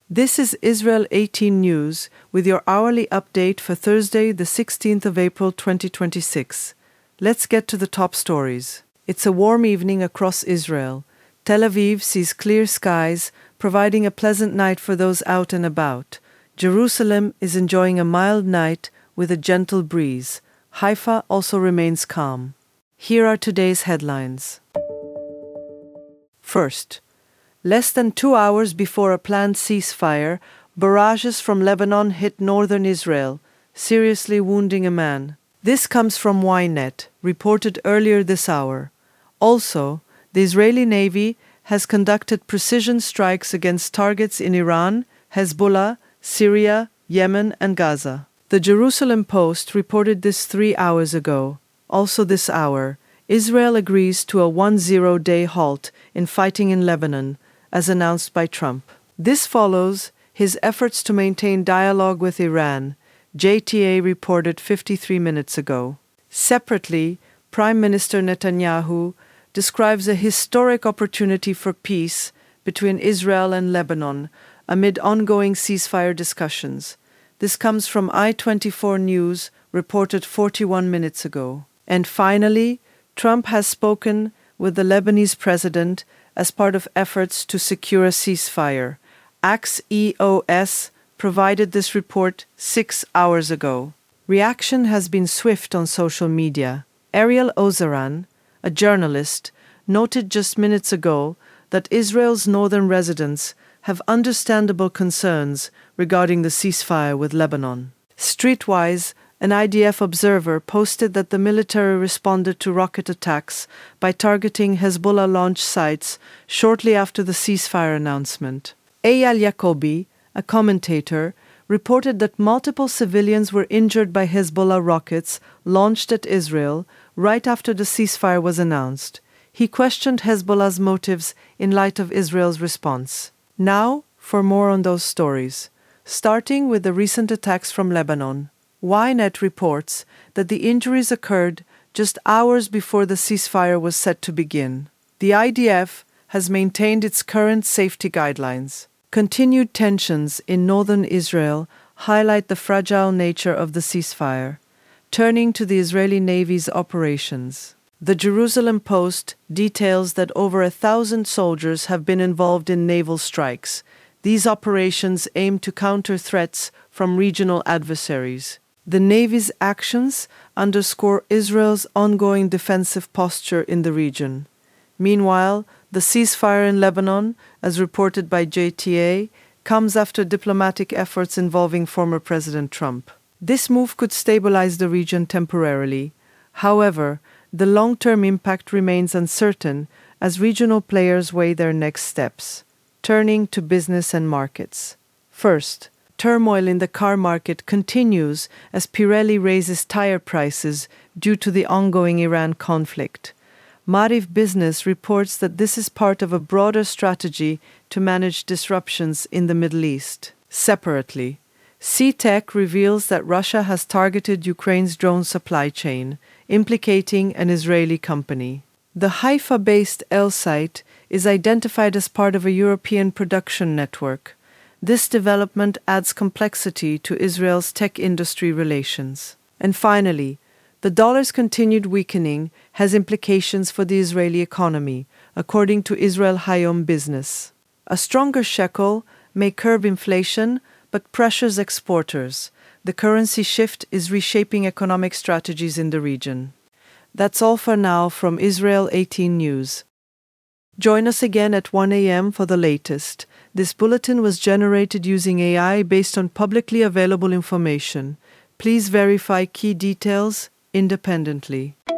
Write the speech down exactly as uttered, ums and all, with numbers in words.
This is Israel eighteen News with your hourly update for Thursday, the sixteenth of April twenty twenty-six. Let's get to the top stories. It's a warm evening across Israel. Tel Aviv sees clear skies, providing a pleasant night for those out and about. Jerusalem is enjoying a mild night with a gentle breeze. Haifa also remains calm. Here are today's headlines. First, less than two hours before a planned ceasefire, barrages from Lebanon hit northern Israel, seriously wounding a man. This comes from Ynet, reported earlier this hour. Also, the Israeli Navy has conducted precision strikes against targets in Iran, Hezbollah, Syria, Yemen, and Gaza. The Jerusalem Post reported this three hours ago. Also this hour, Israel agrees to a one-zero-day halt in fighting in Lebanon, as announced by Trump. This follows his efforts to maintain dialogue with Iran, J T A reported fifty-three minutes ago. Separately, Prime Minister Netanyahu describes a historic opportunity for peace between Israel and Lebanon amid ongoing ceasefire discussions. This comes from I twenty-four News, reported forty-one minutes ago. And finally, Trump has spoken with the Lebanese president as part of efforts to secure a ceasefire. Axios provided this report six hours ago. Reaction has been swift on social media. Ariel Ozaran, a journalist, noted just minutes ago that Israel's northern residents have understandable concerns regarding the ceasefire with Lebanon. Streetwise, an I D F observer posted that the military responded to rocket attacks by targeting Hezbollah launch sites shortly after the ceasefire announcement. Eyal Yacobi, a commentator, reported that multiple civilians were injured by Hezbollah rockets launched at Israel right after the ceasefire was announced. He questioned Hezbollah's motives in light of Israel's response. Now, for more on those stories. Starting with the recent attacks from Lebanon. Ynet reports that the injuries occurred just hours before the ceasefire was set to begin. The I D F has maintained its current safety guidelines. Continued tensions in northern Israel highlight the fragile nature of the ceasefire. Turning to the Israeli Navy's operations. The Jerusalem Post details that over a thousand soldiers have been involved in naval strikes. These operations aim to counter threats from regional adversaries. The Navy's actions underscore Israel's ongoing defensive posture in the region. Meanwhile, the ceasefire in Lebanon, as reported by J T A, comes after diplomatic efforts involving former President Trump. This move could stabilize the region temporarily. However, the long-term impact remains uncertain as regional players weigh their next steps. Turning to business and markets. First, turmoil in the car market continues as Pirelli raises tire prices due to the ongoing Iran conflict. Maariv Business reports that this is part of a broader strategy to manage disruptions in the Middle East. Separately, C-Tech reveals that Russia has targeted Ukraine's drone supply chain, implicating an Israeli company. The Haifa-based Elsight is identified as part of a European production network. This development adds complexity to Israel's tech industry relations. And finally, the dollar's continued weakening has implications for the Israeli economy, according to Israel Hayom Business. A stronger shekel may curb inflation, but pressures exporters. The currency shift is reshaping economic strategies in the region. That's all for now from Israel eighteen News. Join us again at one a.m. for the latest. This bulletin was generated using A I based on publicly available information. Please verify key details independently.